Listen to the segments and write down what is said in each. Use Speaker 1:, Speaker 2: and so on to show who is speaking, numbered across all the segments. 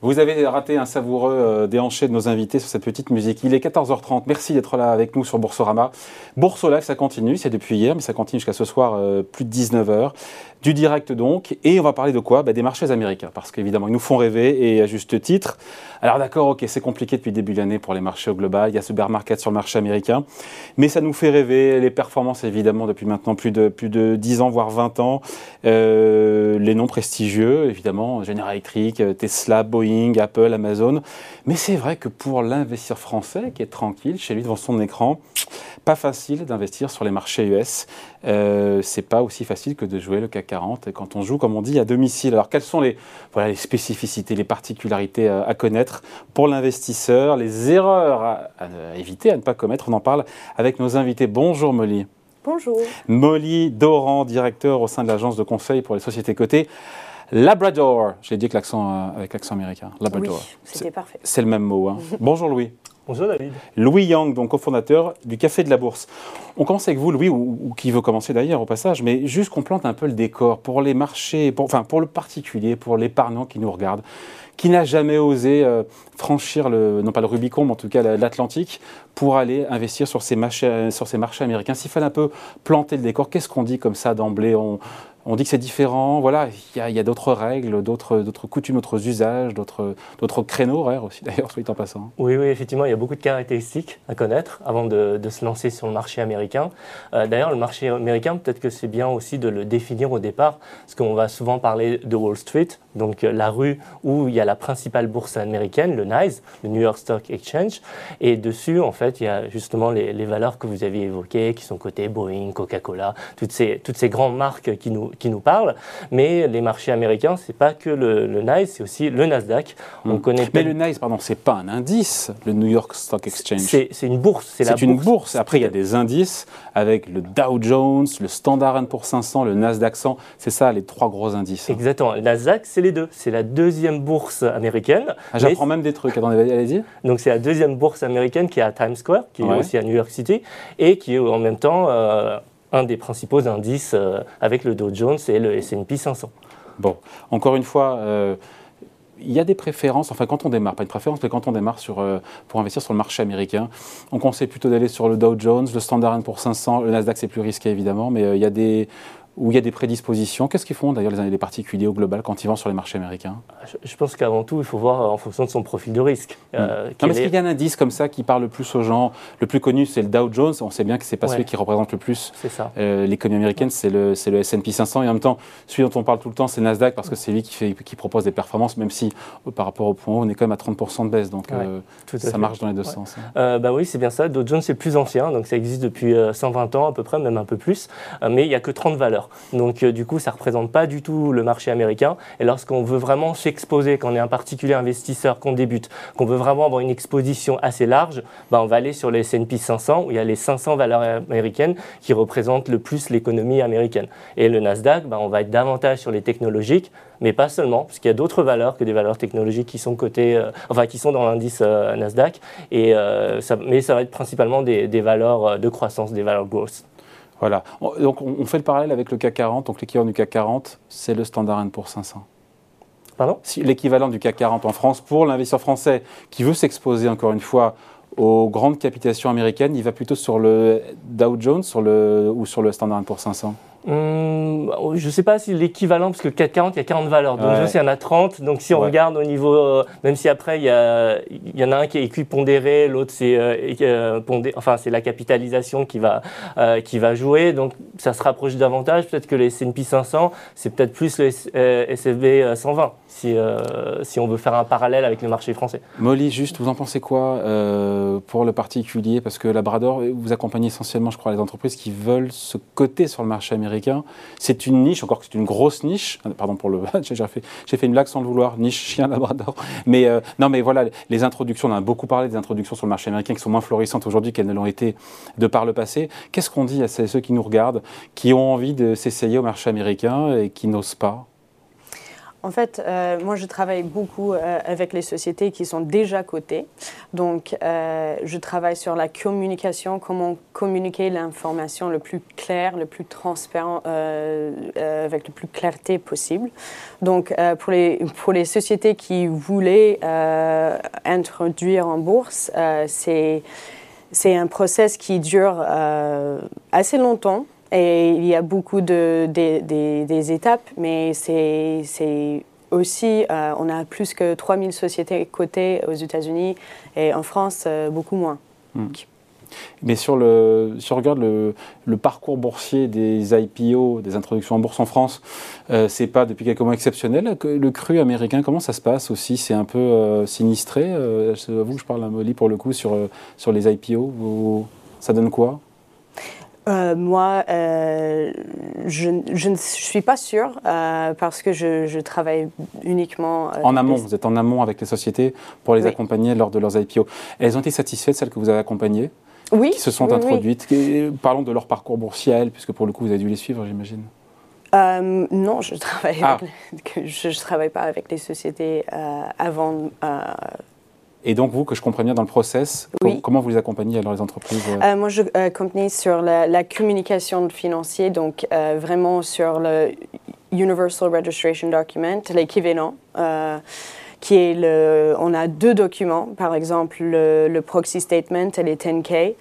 Speaker 1: Vous avez raté un savoureux déhanché de nos invités sur cette petite musique. Il est 14h30. Merci d'être là avec nous sur Boursorama. Bourse au live, ça continue. C'est depuis hier, mais ça continue jusqu'à ce soir, plus de 19h. Du direct donc. Et on va parler de quoi ? Des marchés américains. Parce qu'évidemment, ils nous font rêver et à juste titre. Alors d'accord, ok, c'est compliqué depuis le début de l'année pour les marchés au global. Il y a ce bear market sur le marché américain. Mais ça nous fait rêver. Les performances, évidemment, depuis maintenant plus de 10 ans, voire 20 ans. Les noms prestigieux, évidemment, General Electric, Tesla, Boeing, Apple, Amazon. Mais c'est vrai que pour l'investisseur français qui est tranquille chez lui devant son écran, pas facile d'investir sur les marchés US. C'est pas aussi facile que de jouer le CAC 40 quand on joue, comme on dit, à domicile. Alors quelles sont les spécificités, les particularités à connaître pour l'investisseur, les erreurs à éviter, à ne pas commettre? On en parle avec nos invités. Bonjour Molly.
Speaker 2: Bonjour.
Speaker 1: Molly Doran, directeur au sein de l'agence de conseil pour les sociétés cotées Labrador. J'ai dit avec l'accent américain. Labrador.
Speaker 2: Oui, c'était parfait.
Speaker 1: C'est le même mot. Hein. Bonjour Louis.
Speaker 3: Bonjour David.
Speaker 1: Louis Yang, donc cofondateur du Café de la Bourse. On commence avec vous, Louis, ou qui veut commencer d'ailleurs au passage, mais juste qu'on plante un peu le décor pour les marchés, pour le particulier, pour l'épargnant qui nous regarde, qui n'a jamais osé franchir non pas le Rubicon, mais en tout cas l'Atlantique, pour aller investir sur ces marchés américains. S'il fallait un peu planter le décor, qu'est-ce qu'on dit comme ça d'emblée ? On dit que c'est différent, voilà, il y a d'autres règles, d'autres coutumes, d'autres usages, d'autres créneaux horaires aussi, d'ailleurs, soit dit en passant.
Speaker 3: Oui, effectivement, il y a beaucoup de caractéristiques à connaître avant de se lancer sur le marché américain. D'ailleurs, le marché américain, peut-être que c'est bien aussi de le définir au départ, parce qu'on va souvent parler de Wall Street, donc la rue où il y a la principale bourse américaine, le NYSE, le New York Stock Exchange, et dessus, en fait, il y a justement les valeurs que vous aviez évoquées, qui sont cotées Boeing, Coca-Cola, toutes ces grandes marques qui nous parlent, mais les marchés américains, c'est pas que le NYSE, c'est aussi le Nasdaq. On connaît
Speaker 1: mais le NYSE, pardon, c'est pas un indice, le New York Stock Exchange.
Speaker 3: C'est une bourse,
Speaker 1: c'est une bourse. Après, il y a des indices avec le Dow Jones, le Standard & Poor's 500, le Nasdaq 100. C'est ça, les trois gros indices.
Speaker 3: Exactement. Le Nasdaq, c'est les deux. C'est la deuxième bourse américaine.
Speaker 1: J'apprends même des trucs. Attendez, allez-y.
Speaker 3: Donc, c'est la deuxième bourse américaine qui est à Times Square, qui est aussi à New York City, et qui est en même temps un des principaux indices avec le Dow Jones et le S&P 500.
Speaker 1: Bon, encore une fois, il y a des préférences, enfin quand on démarre, pas une préférence, mais quand on démarre pour investir sur le marché américain, on conseille plutôt d'aller sur le Dow Jones, le Standard & Poor's 500, le Nasdaq c'est plus risqué évidemment, mais il y a des prédispositions. Qu'est-ce qu'ils font d'ailleurs les particuliers au global quand ils vont sur les marchés américains ?
Speaker 3: Je pense qu'avant tout, il faut voir en fonction de son profil de risque.
Speaker 1: Est-ce qu'il y a un indice comme ça qui parle le plus aux gens ? Le plus connu, c'est le Dow Jones. On sait bien que ce n'est pas celui qui représente le plus l'économie américaine, c'est le S&P 500. Et en même temps, celui dont on parle tout le temps, c'est le Nasdaq, parce que c'est lui qui propose des performances, même si par rapport au point haut, on est quand même à 30% de baisse. Donc ça marche dans les deux sens.
Speaker 3: Oui, c'est bien ça. Dow Jones, c'est plus ancien, donc ça existe depuis 120 ans à peu près, même un peu plus. Mais il n'y a que 30 valeurs. Donc du coup, ça ne représente pas du tout le marché américain. Et lorsqu'on veut vraiment s'exposer, quand on est un particulier investisseur, qu'on débute, qu'on veut vraiment avoir une exposition assez large, on va aller sur le S&P 500, où il y a les 500 valeurs américaines qui représentent le plus l'économie américaine. Et le Nasdaq, on va être davantage sur les technologiques, mais pas seulement, parce qu'il y a d'autres valeurs que des valeurs technologiques qui sont cotées, qui sont dans l'indice Nasdaq. Mais ça va être principalement des valeurs de croissance, des valeurs growth.
Speaker 1: Voilà. Donc, on fait le parallèle avec le CAC 40. Donc, l'équivalent du CAC 40, c'est le Standard & Poor's 500.
Speaker 3: Pardon ?
Speaker 1: L'équivalent du CAC 40 en France, pour l'investisseur français qui veut s'exposer, encore une fois, aux grandes capitalisations américaines, il va plutôt sur le Dow Jones ou sur le Standard & Poor's 500 ?
Speaker 3: Je ne sais pas si l'équivalent, parce que le CAC 40, il y a 40 valeurs. Donc, il y en a 30. Donc, si on regarde au niveau, même si après, il y en a un qui est équipondéré, l'autre, c'est c'est la capitalisation qui va jouer. Donc, ça se rapproche davantage. Peut-être que les S&P 500, c'est peut-être plus le SFB 120, si on veut faire un parallèle avec le marché français.
Speaker 1: Molly, juste, vous en pensez quoi pour le particulier ? Parce que Labrador, vous accompagnez essentiellement, je crois, les entreprises qui veulent se coter sur le marché américain. C'est une niche, encore que c'est une grosse niche. Pardon pour le... j'ai fait une blague sans le vouloir, niche chien Labrador. Mais non, mais voilà, les introductions, on a beaucoup parlé des introductions sur le marché américain qui sont moins florissantes aujourd'hui qu'elles ne l'ont été de par le passé. Qu'est-ce qu'on dit à ceux qui nous regardent, qui ont envie de s'essayer au marché américain et qui n'osent pas ?
Speaker 2: En fait, moi, je travaille beaucoup avec les sociétés qui sont déjà cotées. Donc, je travaille sur la communication, comment communiquer l'information le plus clair, le plus transparent, avec le plus clarté possible. Donc, pour les sociétés qui voulaient introduire en bourse, c'est un process qui dure assez longtemps. Et il y a beaucoup des étapes, mais c'est aussi, on a plus que 3000 sociétés cotées aux États-Unis et en France, beaucoup moins.
Speaker 1: Mais si on regarde le parcours boursier des IPO, des introductions en bourse en France, c'est pas depuis quelques mois exceptionnel. Le cru américain, comment ça se passe aussi? C'est un peu sinistré. C'est à vous que je parle, Molly, pour le coup, sur les IPO. Ça donne quoi?
Speaker 2: Moi, je ne suis pas sûre parce que je travaille uniquement...
Speaker 1: en amont, vous êtes en amont avec les sociétés pour les accompagner lors de leurs IPO. Elles ont été satisfaites, celles que vous avez accompagnées,
Speaker 2: oui,
Speaker 1: qui se sont introduites. Parlons de leur parcours boursier, puisque pour le coup, vous avez dû les suivre, j'imagine.
Speaker 2: Non, je travaille pas avec les sociétés avant...
Speaker 1: Et donc, vous, que je comprends bien dans le process, comment vous les accompagnez alors les entreprises?
Speaker 2: Moi, je accompagne sur la communication financière, donc vraiment sur le Universal Registration Document, l'équivalent, qui est on a 2 documents, par exemple le Proxy Statement et les 10K.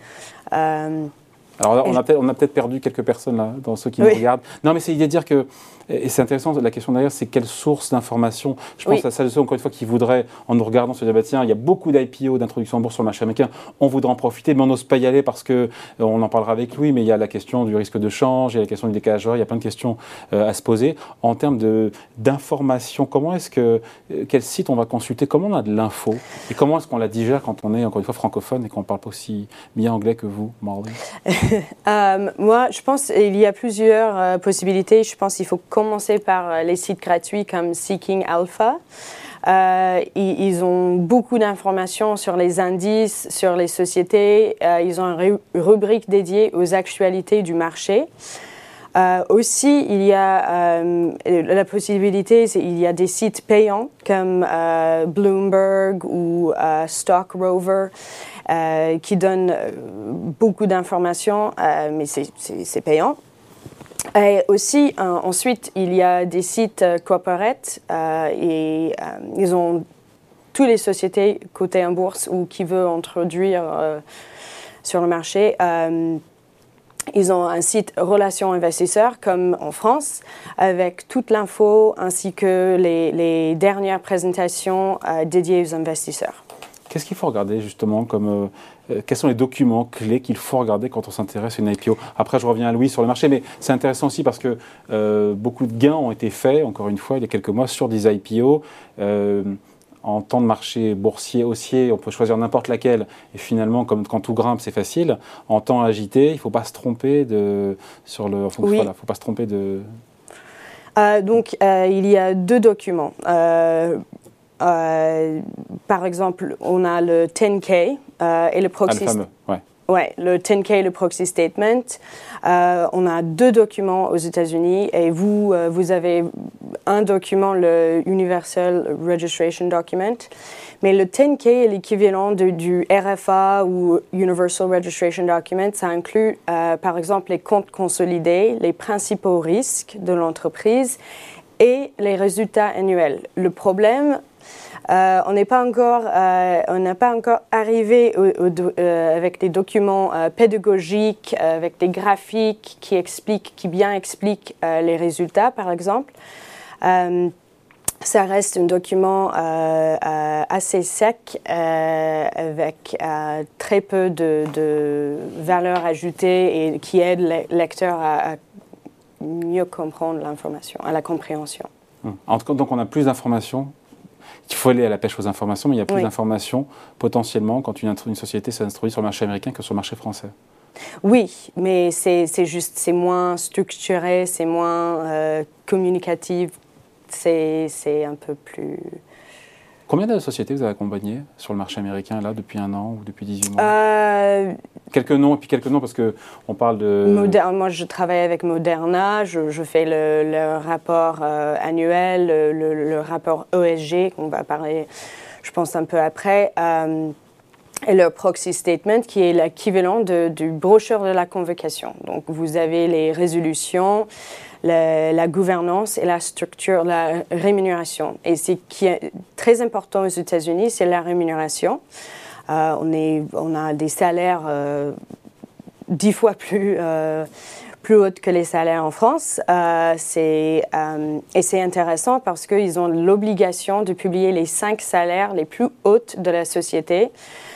Speaker 1: Alors, on a peut-être perdu quelques personnes là, dans ceux qui nous regardent. Non, mais c'est l'idée de dire que, et c'est intéressant, la question derrière, c'est quelle source d'information. Je pense à celles, encore une fois, qui voudraient, en nous regardant, se dire, bah, tiens, il y a beaucoup d'IPO, d'introduction en bourse sur le marché américain, on voudrait en profiter, mais on n'ose pas y aller parce que, on en parlera avec Louis, mais il y a la question du risque de change, il y a la question du décalage horaire, il y a plein de questions à se poser. En termes d'information, quel site on va consulter, comment on a de l'info, et comment est-ce qu'on la digère quand on est, encore une fois, francophone et qu'on ne parle pas aussi bien anglais que vous, Marley?
Speaker 2: Moi, je pense qu'il y a plusieurs possibilités. Je pense qu'il faut commencer par les sites gratuits comme Seeking Alpha. Ils ont beaucoup d'informations sur les indices, sur les sociétés. Ils ont une rubrique dédiée aux actualités du marché. Aussi, il y a la possibilité, il y a des sites payants comme Bloomberg ou Stock Rover qui donnent beaucoup d'informations, mais c'est payant. Et aussi, ensuite, il y a des sites corporate et ils ont toutes les sociétés cotées en bourse ou qui veulent introduire sur le marché. Ils ont un site Relations investisseurs, comme en France, avec toute l'info ainsi que les dernières présentations dédiées aux investisseurs.
Speaker 1: Qu'est-ce qu'il faut regarder justement quels sont les documents clés qu'il faut regarder quand on s'intéresse à une IPO? Après, je reviens à Louis sur le marché, mais c'est intéressant aussi parce que beaucoup de gains ont été faits, encore une fois, il y a quelques mois, sur des IPO. En temps de marché boursier, haussier, on peut choisir n'importe laquelle. Et finalement, comme quand tout grimpe, c'est facile. En temps agité, il ne faut pas se tromper faut pas se tromper de...
Speaker 2: Donc, il y a 2 documents. Par exemple, on a le 10K et le Proxy...
Speaker 1: le fameux, ouais.
Speaker 2: Ouais, le 10K et le Proxy Statement. On a 2 documents aux États-Unis et vous avez un document, le Universal Registration Document. Mais le 10K est l'équivalent du RFA ou Universal Registration Document. Ça inclut, par exemple, les comptes consolidés, les principaux risques de l'entreprise et les résultats annuels. Le problème... on n'a pas encore arrivé avec des documents pédagogiques, avec des graphiques qui bien expliquent les résultats, par exemple. Ça reste un document assez sec, avec très peu de valeur ajoutée et qui aide les lecteurs à mieux comprendre l'information, à la compréhension.
Speaker 1: En tout cas, donc on a plus d'informations. Il faut aller à la pêche aux informations, mais il y a plus d'informations potentiellement quand une société s'introduit sur le marché américain que sur le marché français.
Speaker 2: Oui, mais c'est moins structuré, c'est moins communicatif, c'est un peu plus...
Speaker 1: Combien de sociétés vous avez accompagnées sur le marché américain là depuis 1 an ou depuis 18 mois? Quelques noms, et puis quelques noms parce qu'on parle de...
Speaker 2: Moi, je travaille avec Moderna, je fais le rapport annuel, le rapport ESG, qu'on va parler, je pense, un peu après, et le proxy statement, qui est l'équivalent du brochure de la convocation. Donc, vous avez les résolutions, la gouvernance et la structure, la rémunération. Et ce qui est très important aux États-Unis, c'est la rémunération. On a des salaires 10 fois plus hautes que les salaires en France. Et c'est intéressant parce qu'ils ont l'obligation de publier les 5 salaires les plus hauts de la société.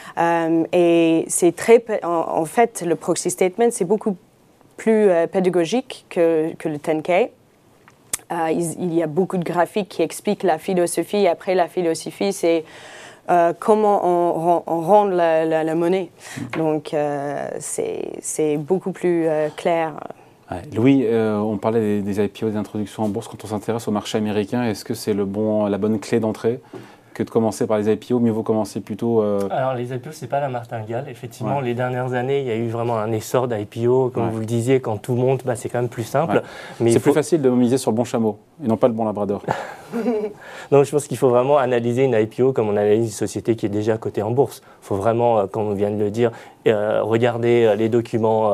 Speaker 2: Et c'est en fait, le proxy statement, c'est beaucoup plus pédagogique que le 10K. Il y a beaucoup de graphiques qui expliquent la philosophie. Après, la philosophie, c'est comment on rend la monnaie. Donc, c'est beaucoup plus clair.
Speaker 1: Ouais. Louis, on parlait des IPO, des introductions en bourse. Quand on s'intéresse au marché américain, est-ce que c'est la bonne clé d'entrée que de commencer par les IPO? Mieux vaut commencer plutôt...
Speaker 3: Alors, les IPO, ce n'est pas la martingale. Effectivement, les dernières années, il y a eu vraiment un essor d'IPO. Comme vous le disiez, quand tout monte, c'est quand même plus simple.
Speaker 1: Ouais.
Speaker 3: Mais
Speaker 1: c'est plus facile de miser sur le bon chameau et non pas le bon labrador.
Speaker 3: Donc, je pense qu'il faut vraiment analyser une IPO comme on analyse une société qui est déjà cotée en bourse. Il faut vraiment, comme on vient de le dire, regarder les documents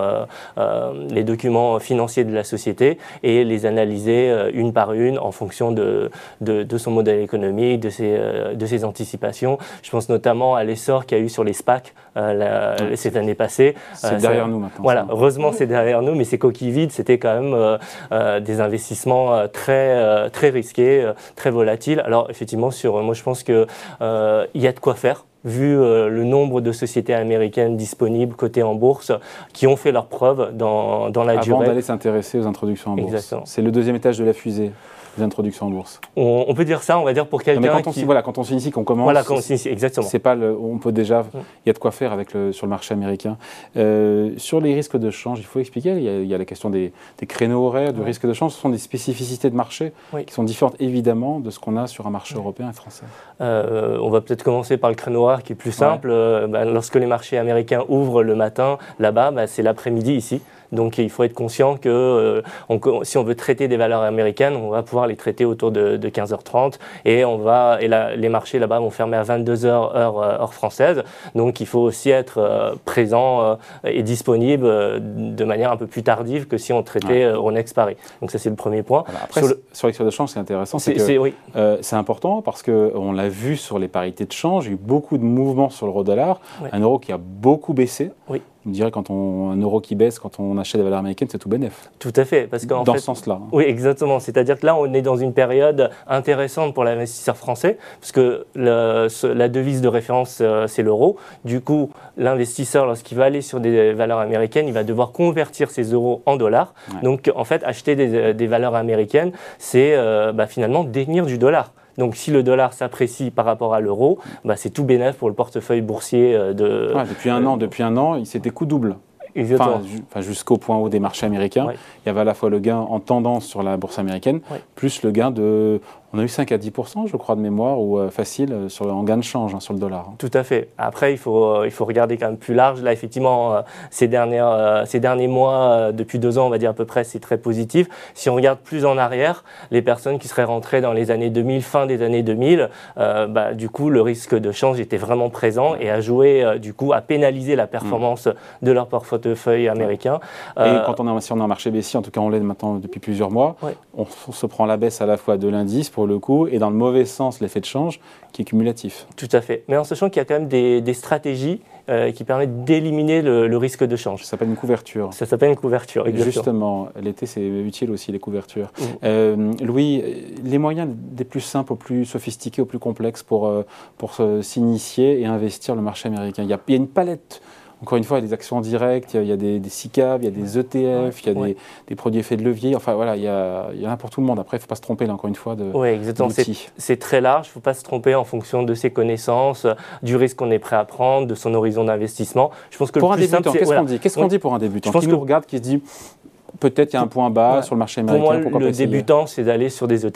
Speaker 3: financiers de la société et les analyser une par une en fonction de son modèle économique, de ses anticipations. Je pense notamment à l'essor qu'il y a eu sur les SPAC cette année passée.
Speaker 1: C'est derrière nous maintenant.
Speaker 3: Voilà, heureusement c'est derrière nous, mais ces coquilles vides, c'était quand même des investissements très risqués, très volatiles. Alors effectivement, moi je pense qu'il y a de quoi faire. Vu le nombre de sociétés américaines disponibles, cotées en bourse, qui ont fait leurs preuves dans la durée.
Speaker 1: Avant d'aller s'intéresser aux introductions en bourse.
Speaker 3: Exactement.
Speaker 1: C'est le deuxième étage de la fusée, les introductions en bourse.
Speaker 3: On peut dire ça, on va dire pour quelqu'un
Speaker 1: quand on s'initie, qu'on commence,
Speaker 3: voilà, quand on s'initie, exactement.
Speaker 1: C'est pas on peut déjà, il y a de quoi faire sur le marché américain. Sur les risques de change, il faut expliquer, il y a la question des créneaux horaires, du risque de change. Ce sont des spécificités de marché qui sont différentes évidemment de ce qu'on a sur un marché européen et français.
Speaker 3: On va peut-être commencer par le créneau horaire qui est plus simple. Lorsque les marchés américains ouvrent le matin, là-bas, c'est l'après-midi ici. Donc il faut être conscient que si on veut traiter des valeurs américaines, on va pouvoir les traiter autour de 15h30 et les marchés là-bas vont fermer à 22h heure française. Donc il faut aussi être présent et disponible de manière un peu plus tardive que si on traitait Euronext Paris. Donc ça c'est le premier point.
Speaker 1: Voilà. Après, sur les risques de change, c'est intéressant. C'est important parce qu'on l'a vu sur les parités de change, il y a eu beaucoup de mouvements sur l'euro-dollar, un euro qui a beaucoup baissé.
Speaker 3: Oui.
Speaker 1: On dirait un euro qui baisse, quand on achète des valeurs américaines, c'est tout bénef.
Speaker 3: Tout à fait. Parce
Speaker 1: dans ce sens-là.
Speaker 3: Oui, exactement. C'est-à-dire que là, on est dans une période intéressante pour l'investisseur français, parce que la devise de référence, c'est l'euro. Du coup, l'investisseur, lorsqu'il va aller sur des valeurs américaines, il va devoir convertir ses euros en dollars. Ouais. Donc, en fait, acheter des valeurs américaines, c'est finalement détenir du dollar. Donc, si le dollar s'apprécie par rapport à l'euro, c'est tout bénef pour le portefeuille boursier
Speaker 1: depuis un an, c'était coup double. Jusqu'au point haut des marchés américains. Ouais. Il y avait à la fois le gain en tendance sur la bourse américaine, plus le gain on a eu 5 à 10%, je crois, de mémoire, ou facile, en gain de change sur le dollar.
Speaker 3: Tout à fait. Après, il faut regarder quand même plus large. Là, effectivement, ces derniers mois, depuis 2 ans, on va dire à peu près, c'est très positif. Si on regarde plus en arrière, les personnes qui seraient rentrées dans les années 2000, fin des années 2000, du coup, le risque de change était vraiment présent et a joué, à pénaliser la performance de leur portefeuille américain.
Speaker 1: Et si on est en marché baissier, en tout cas, on l'est maintenant depuis plusieurs mois, on se prend la baisse à la fois de l'indice pour le coup, et dans le mauvais sens, l'effet de change qui est cumulatif.
Speaker 3: Tout à fait. Mais en sachant qu'il y a quand même des stratégies qui permettent d'éliminer le risque de change.
Speaker 1: Ça s'appelle une couverture.
Speaker 3: Ça s'appelle une couverture, exactement.
Speaker 1: Justement, l'été, c'est utile aussi, les couvertures. Louis, les moyens des plus simples aux plus sophistiqués, aux plus complexes pour s'initier et investir le marché américain. Il y a une palette. Encore une fois, il y a des actions en direct, il y a des SICAV, il y a des ETF, il y a des produits effets de levier. Enfin voilà, il y en a pour tout le monde. Après, il ne faut pas se tromper, là, encore une fois,
Speaker 3: Oui, exactement. C'est très large. Il ne faut pas se tromper en fonction de ses connaissances, du risque qu'on est prêt à prendre, de son horizon d'investissement. Je pense que
Speaker 1: pour un débutant, qu'est-ce qu'on dit pour un débutant qui nous regarde, qui se dit peut-être qu'il y a un point bas sur le marché américain.
Speaker 3: Pour moi, le débutant, c'est d'aller sur des ETF.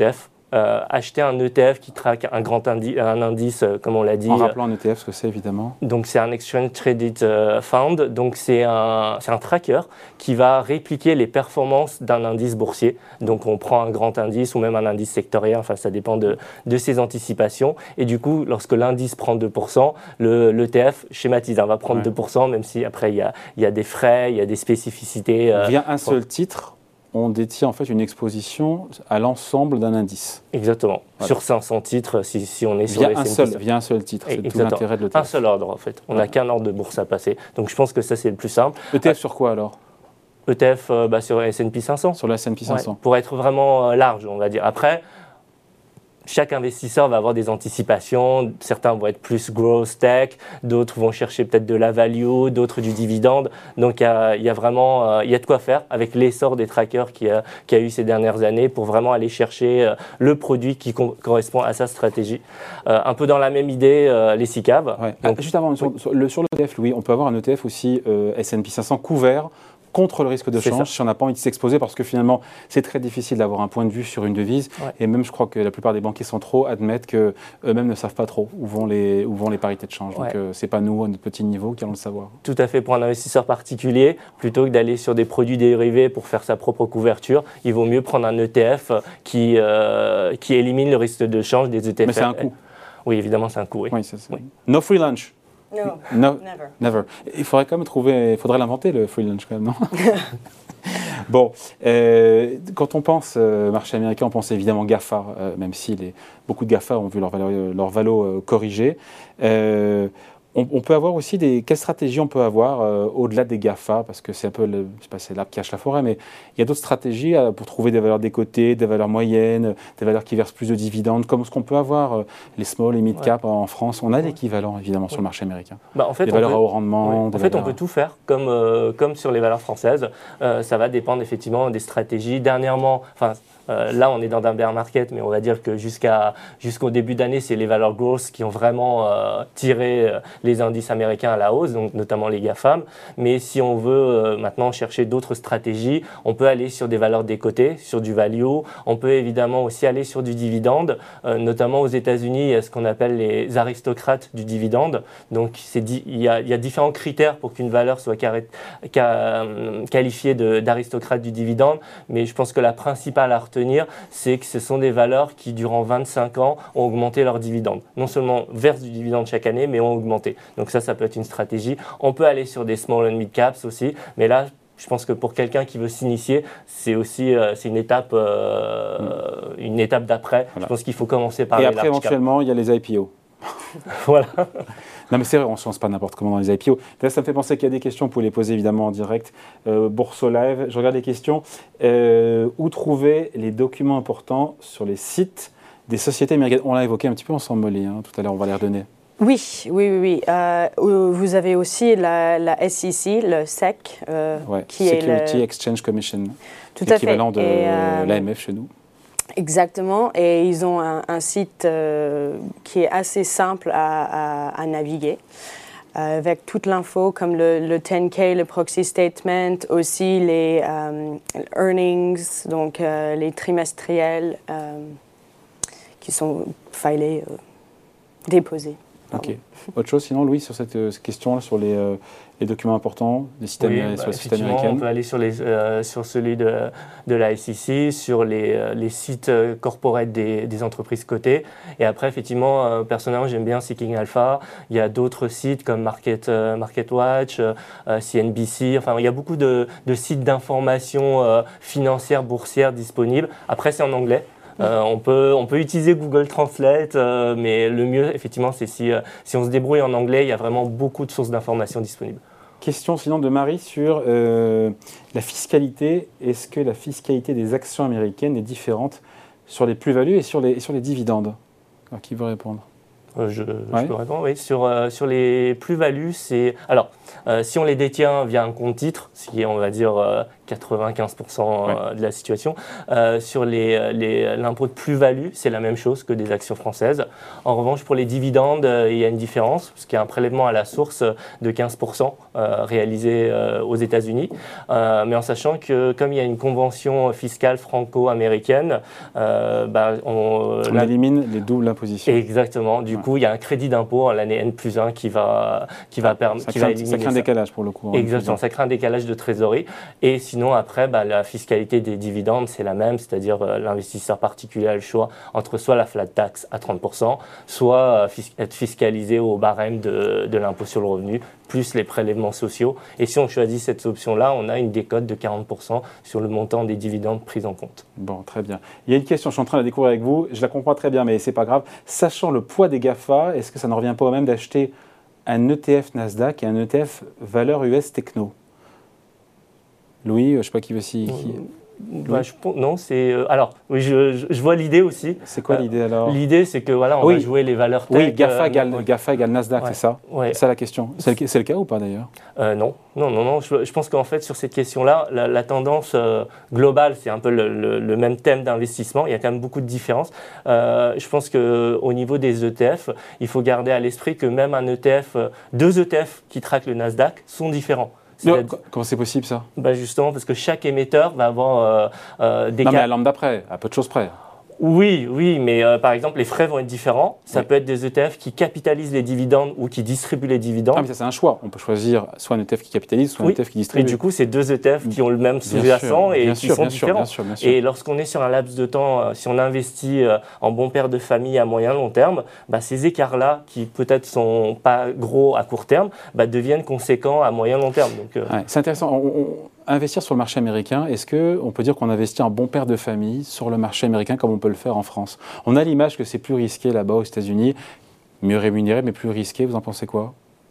Speaker 3: acheter un ETF qui traque un indice, comme on l'a dit.
Speaker 1: En rappelant un ETF, ce que c'est évidemment.
Speaker 3: Donc c'est un Exchange Traded Fund, donc c'est un tracker qui va répliquer les performances d'un indice boursier. Donc on prend un grand indice ou même un indice sectoriel, enfin ça dépend de ses anticipations. Et du coup, lorsque l'indice prend 2%, l'ETF schématise, va prendre 2%, même si après il y a des frais, il y a des spécificités.
Speaker 1: Via un seul titre, on détient en fait une exposition à l'ensemble d'un indice.
Speaker 3: Exactement. Voilà. Sur 500 titres, si on est sur les
Speaker 1: via un seul titre, c'est tout l'intérêt de l'ETF.
Speaker 3: Un seul ordre en fait. On n'a qu'un ordre de bourse à passer. Donc je pense que ça c'est le plus simple.
Speaker 1: ETF sur quoi alors?
Speaker 3: ETF sur S&P 500.
Speaker 1: Sur le S&P 500.
Speaker 3: Pour être vraiment large, on va dire. Après, chaque investisseur va avoir des anticipations. Certains vont être plus growth tech, d'autres vont chercher peut-être de la value, d'autres du dividende. Donc il y a vraiment de quoi faire avec l'essor des trackers qu'il y a eu ces dernières années pour vraiment aller chercher le produit qui correspond à sa stratégie. Un peu dans la même idée, les SICAV.
Speaker 1: Ouais. Donc, juste avant, sur l'ETF, Louis, on peut avoir un ETF aussi S&P 500 couvert contre le risque de change si on n'a pas envie de s'exposer, parce que finalement c'est très difficile d'avoir un point de vue sur une devise, et même je crois que la plupart des banquiers centraux admettent qu'eux-mêmes ne savent pas trop où vont les parités de change, donc c'est pas nous à notre petit niveau qui allons le savoir.
Speaker 3: Tout à fait, pour un investisseur particulier, plutôt que d'aller sur des produits dérivés pour faire sa propre couverture, il vaut mieux prendre un ETF qui élimine le risque de change des ETF.
Speaker 1: Mais c'est un coût.
Speaker 3: Oui, évidemment c'est un coût.
Speaker 1: Oui, No free lunch.
Speaker 2: No,
Speaker 1: never. Il faudrait quand même faudrait l'inventer le free lunch quand même, non? Bon, quand on pense marché américain, on pense évidemment GAFA, même si beaucoup de GAFA ont vu leur valo corrigé. On peut avoir aussi quelles stratégies on peut avoir au-delà des GAFA, parce que c'est un peu c'est l'arbre qui cache la forêt, mais il y a d'autres stratégies pour trouver des valeurs décotées, des valeurs moyennes, des valeurs qui versent plus de dividendes, comme ce qu'on peut avoir les small et mid cap en France. On a l'équivalent évidemment sur le marché américain.
Speaker 3: En fait,
Speaker 1: des valeurs à haut rendement.
Speaker 3: En fait, on peut tout faire comme sur les valeurs françaises. Ça va dépendre effectivement des stratégies. Dernièrement, là, on est dans un bear market, mais on va dire que jusqu'au début d'année, c'est les valeurs growth qui ont vraiment tiré les indices américains à la hausse, donc notamment les GAFAM. Mais si on veut maintenant chercher d'autres stratégies, on peut aller sur des valeurs décotées, sur du value. On peut évidemment aussi aller sur du dividende, notamment aux États-Unis, il y a ce qu'on appelle les aristocrates du dividende. Donc, il y a différents critères pour qu'une valeur soit qualifiée d'aristocrate du dividende, mais je pense que la principale à retenir, c'est que ce sont des valeurs qui, durant 25 ans, ont augmenté leurs dividendes. Non seulement versent du dividende chaque année, mais ont augmenté. Donc ça peut être une stratégie. On peut aller sur des small and mid caps aussi, mais là, je pense que pour quelqu'un qui veut s'initier, c'est aussi une étape d'après. Voilà. Je pense qu'il faut commencer par les large cap.
Speaker 1: Et après, éventuellement, il y a les IPO.
Speaker 3: Voilà.
Speaker 1: Non mais c'est vrai, on ne se lance pas n'importe comment dans les IPO. Là, ça me fait penser qu'il y a des questions, vous pouvez les poser évidemment en direct. Bourso Live, je regarde les questions. Où trouver les documents importants sur les sites des sociétés américaines? On l'a évoqué un petit peu ensemble, Molly, tout à l'heure, on va les redonner.
Speaker 2: Oui. Vous avez aussi la SEC, le SEC, qui est
Speaker 1: Security Exchange Commission,
Speaker 2: tout à fait,
Speaker 1: l'équivalent de l'AMF chez nous.
Speaker 2: Exactement, et ils ont un site qui est assez simple à naviguer, avec toute l'info comme le 10K, le proxy statement, aussi les earnings, donc les trimestriels qui sont filés, déposés.
Speaker 1: Ok. Autre chose sinon, Louis, sur cette question-là, sur les documents importants des sites sur le site américain?
Speaker 3: On peut aller sur celui de la SEC, sur les sites corporate des entreprises cotées. Et après, effectivement, personnellement, j'aime bien Seeking Alpha. Il y a d'autres sites comme MarketWatch, CNBC. Enfin, il y a beaucoup de sites d'information financière, boursière disponibles. Après, c'est en anglais. On peut utiliser Google Translate, mais le mieux, effectivement, c'est si on se débrouille en anglais, il y a vraiment beaucoup de sources d'informations disponibles.
Speaker 1: Question sinon de Marie sur la fiscalité. Est-ce que la fiscalité des actions américaines est différente sur les plus-values et sur les dividendes? Alors, qui veut répondre?
Speaker 3: Je peux répondre, oui. Sur les plus-values, c'est... Alors, si on les détient via un compte titre, ce qui est, on va dire, 95% de la situation. Sur l'impôt de plus-value, c'est la même chose que des actions françaises. En revanche, pour les dividendes, il y a une différence, parce qu'il y a un prélèvement à la source de 15% réalisé aux États-Unis. Mais en sachant que, comme il y a une convention fiscale franco-américaine,
Speaker 1: on élimine les doubles impositions.
Speaker 3: Exactement. Du coup, il y a un crédit d'impôt à l'année N+1 qui va permettre.
Speaker 1: Ça crée un décalage pour le coup.
Speaker 3: Exactement. Ça crée un décalage de trésorerie. Et sinon, après, la fiscalité des dividendes, c'est la même, c'est-à-dire l'investisseur particulier a le choix entre soit la flat tax à 30%, soit être fiscalisé au barème de l'impôt sur le revenu, plus les prélèvements sociaux. Et si on choisit cette option-là, on a une décote de 40% sur le montant des dividendes pris en compte.
Speaker 1: Bon, très bien. Il y a une question, je suis en train de la découvrir avec vous, je la comprends très bien, mais c'est pas grave. Sachant le poids des GAFA, est-ce que ça ne revient pas au même d'acheter un ETF Nasdaq et un ETF valeur US Techno? Louis, je ne sais pas qui veut s'y...
Speaker 3: Non, c'est... alors, oui, je vois l'idée aussi.
Speaker 1: C'est quoi l'idée alors?
Speaker 3: L'idée, c'est que voilà, on va jouer les valeurs tech.
Speaker 1: Oui, GAFA égale Nasdaq, c'est ça?
Speaker 3: Ouais.
Speaker 1: C'est ça la question. C'est le cas ou pas d'ailleurs?
Speaker 3: Non. Je pense qu'en fait, sur cette question-là, la tendance globale, c'est un peu le même thème d'investissement. Il y a quand même beaucoup de différences. Je pense qu'au niveau des ETF, il faut garder à l'esprit que même un ETF, deux ETF qui traquent le Nasdaq sont différents.
Speaker 1: Comment c'est possible ça?
Speaker 3: Justement parce que chaque émetteur va avoir des
Speaker 1: cas... Non mais à lambda près, à peu de choses près.
Speaker 3: Oui, mais par exemple, les frais vont être différents. Ça peut être des ETF qui capitalisent les dividendes ou qui distribuent les dividendes.
Speaker 1: Ah, mais ça, c'est un choix. On peut choisir soit un ETF qui capitalise, soit un ETF qui distribue.
Speaker 3: Et du coup, c'est deux ETF qui ont le même sous-jacent et qui sont différents.
Speaker 1: Bien sûr.
Speaker 3: Et lorsqu'on est sur un laps de temps, si on investit en bon père de famille à moyen long terme, ces écarts-là, qui peut-être sont pas gros à court terme, deviennent conséquents à moyen long terme. Donc,
Speaker 1: c'est intéressant. Investir sur le marché américain, est-ce qu'on peut dire qu'on investit en bon père de famille sur le marché américain comme on peut le faire en France? On a l'image que c'est plus risqué là-bas aux États-Unis, mieux rémunéré mais plus risqué. Vous en pensez quoi?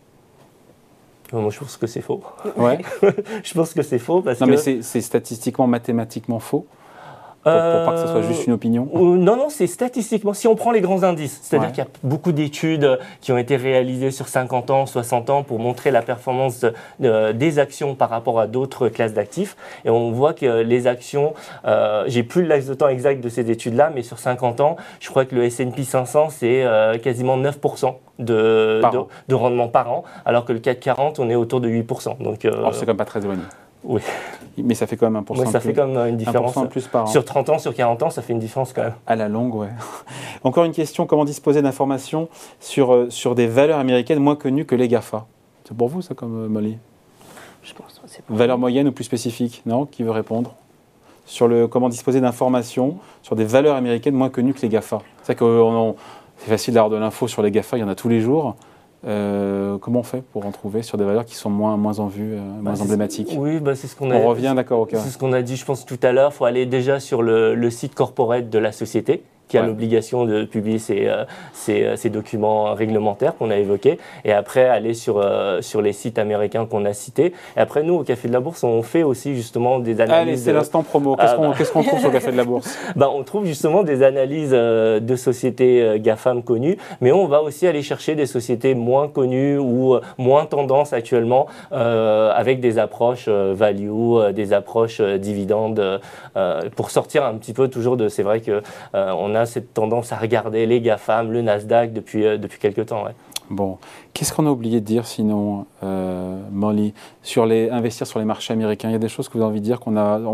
Speaker 3: Moi, je pense que c'est faux.
Speaker 1: Ouais.
Speaker 3: Je pense que c'est faux parce
Speaker 1: que... Non, mais c'est statistiquement, mathématiquement faux? Pour pas que ce soit juste une opinion?
Speaker 3: Non, c'est statistiquement. Si on prend les grands indices, c'est-à-dire qu'il y a beaucoup d'études qui ont été réalisées sur 50 ans, 60 ans pour montrer la performance des actions par rapport à d'autres classes d'actifs. Et on voit que les actions, j'ai plus le laps de temps exact de ces études-là, mais sur 50 ans, je crois que le S&P 500, c'est quasiment 9% de rendement par an, alors que le CAC 40, on est autour de 8%. Donc,
Speaker 1: c'est quand même pas très éloigné.
Speaker 3: Oui.
Speaker 1: Mais ça fait quand même 1%.
Speaker 3: Oui, ça fait quand même une différence.
Speaker 1: 1% plus par an.
Speaker 3: Sur 30 ans, sur 40 ans, ça fait une différence quand même.
Speaker 1: À la longue, ouais. Encore une question, comment disposer d'informations sur des valeurs américaines moins connues que les GAFA? C'est pour vous ça comme Molly?
Speaker 2: Je pense que c'est
Speaker 1: pour valeurs moyennes ou plus spécifiques? Non? Qui veut répondre? Sur comment disposer d'informations sur des valeurs américaines moins connues que les GAFA. C'est facile d'avoir de l'info sur les GAFA, il y en a tous les jours. Comment on fait pour en trouver sur des valeurs qui sont moins en vue, moins emblématiques?
Speaker 3: Oui, c'est ce qu'on a.
Speaker 1: On revient, d'accord, ok.
Speaker 3: C'est ce qu'on a dit, je pense, tout à l'heure. Il faut aller déjà sur le site corporate de la société, qui a l'obligation de publier ces documents réglementaires qu'on a évoqués, et après aller sur les sites américains qu'on a cités. Et après, nous, au Café de la Bourse, on fait aussi justement des analyses...
Speaker 1: Allez, c'est l'instant promo. Qu'est-ce qu'on trouve sur le Café de la Bourse?
Speaker 3: On trouve justement des analyses de sociétés GAFAM connues, mais on va aussi aller chercher des sociétés moins connues ou moins tendance actuellement, avec des approches value, des approches dividendes, pour sortir un petit peu toujours de... C'est vrai qu'on a cette tendance à regarder les GAFAM, le Nasdaq depuis quelques temps. Ouais.
Speaker 1: Bon, qu'est-ce qu'on a oublié de dire sinon, Molly, investir sur les marchés américains? Il y a des choses que vous avez envie de dire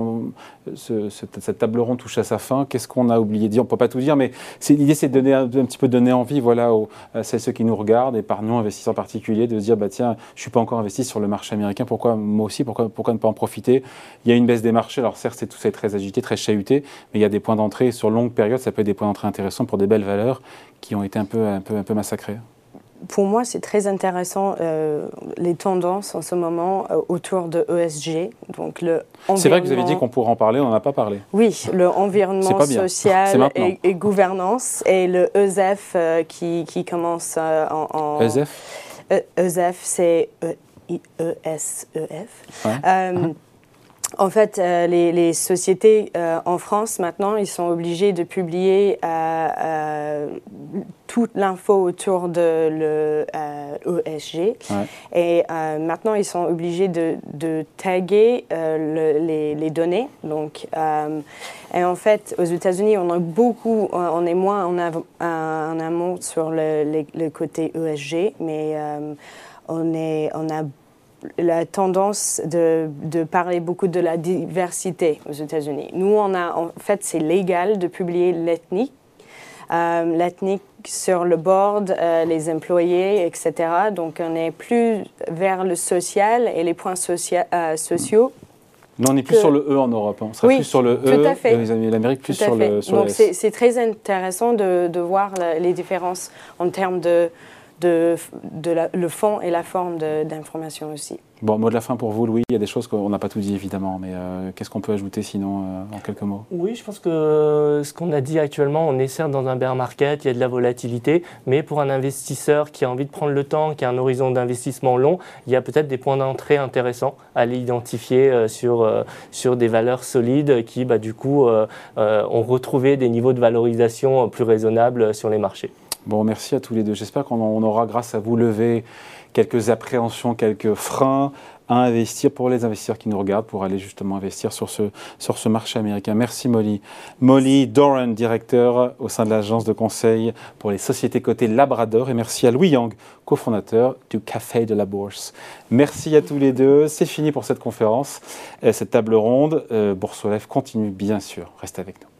Speaker 1: cette table ronde touche à sa fin. Qu'est-ce qu'on a oublié de dire? On ne peut pas tout dire, mais l'idée c'est de donner un petit peu donner envie, à ceux qui nous regardent et par nous investisseurs particuliers de se dire tiens, je ne suis pas encore investi sur le marché américain. Pourquoi moi aussi? Pourquoi ne pas en profiter? Il y a une baisse des marchés. Alors certes, tout ça est très agité, très chahuté, mais il y a des points d'entrée sur longue période. Ça peut être des points d'entrée intéressants pour des belles valeurs qui ont été un peu massacrées.
Speaker 2: Pour moi, c'est très intéressant les tendances en ce moment autour de ESG. Donc
Speaker 1: c'est vrai que vous avez dit qu'on pourrait en parler, on n'en a pas parlé.
Speaker 2: Oui, le environnement social et gouvernance et le ESEF qui commence en...
Speaker 1: ESEF
Speaker 2: ESEF, c'est ESEF.
Speaker 1: Ouais.
Speaker 2: En fait, les sociétés en France, maintenant, ils sont obligés de publier toute l'info autour de l'ESG.
Speaker 1: Ouais.
Speaker 2: Et maintenant, ils sont obligés de taguer les données. Donc, et en fait, aux États-Unis, on est moins en amont sur le côté ESG, mais on a la tendance de parler beaucoup de la diversité aux États-Unis. Nous, en fait, c'est légal de publier l'ethnique sur le board, les employés, etc. Donc, on est plus vers le social et les points sociaux.
Speaker 1: Mais on n'est plus sur le E en Europe. On sera plus sur le E.
Speaker 2: Tout à fait.
Speaker 1: L'Amérique plus sur le S.
Speaker 2: Donc, c'est très intéressant de voir les différences en termes le fond et la forme d'information aussi.
Speaker 1: Bon, mot de la fin pour vous, Louis. Il y a des choses qu'on n'a pas tout dit, évidemment, mais qu'est-ce qu'on peut ajouter sinon en quelques mots?
Speaker 3: Oui, je pense que ce qu'on a dit actuellement, on est certes dans un bear market, il y a de la volatilité, mais pour un investisseur qui a envie de prendre le temps, qui a un horizon d'investissement long, il y a peut-être des points d'entrée intéressants à aller identifier sur des valeurs solides qui, du coup, ont retrouvé des niveaux de valorisation plus raisonnables sur les marchés.
Speaker 1: Bon, merci à tous les deux. J'espère qu'on aura, grâce à vous, levé quelques appréhensions, quelques freins à investir pour les investisseurs qui nous regardent, pour aller justement investir sur ce marché américain. Merci Molly. Molly Doran, directeur au sein de l'agence de conseil pour les sociétés cotées Labrador. Et merci à Louis Yang, cofondateur du Café de la Bourse. Merci à tous les deux. C'est fini pour cette conférence, cette table ronde. Boursorama continue bien sûr. Restez avec nous.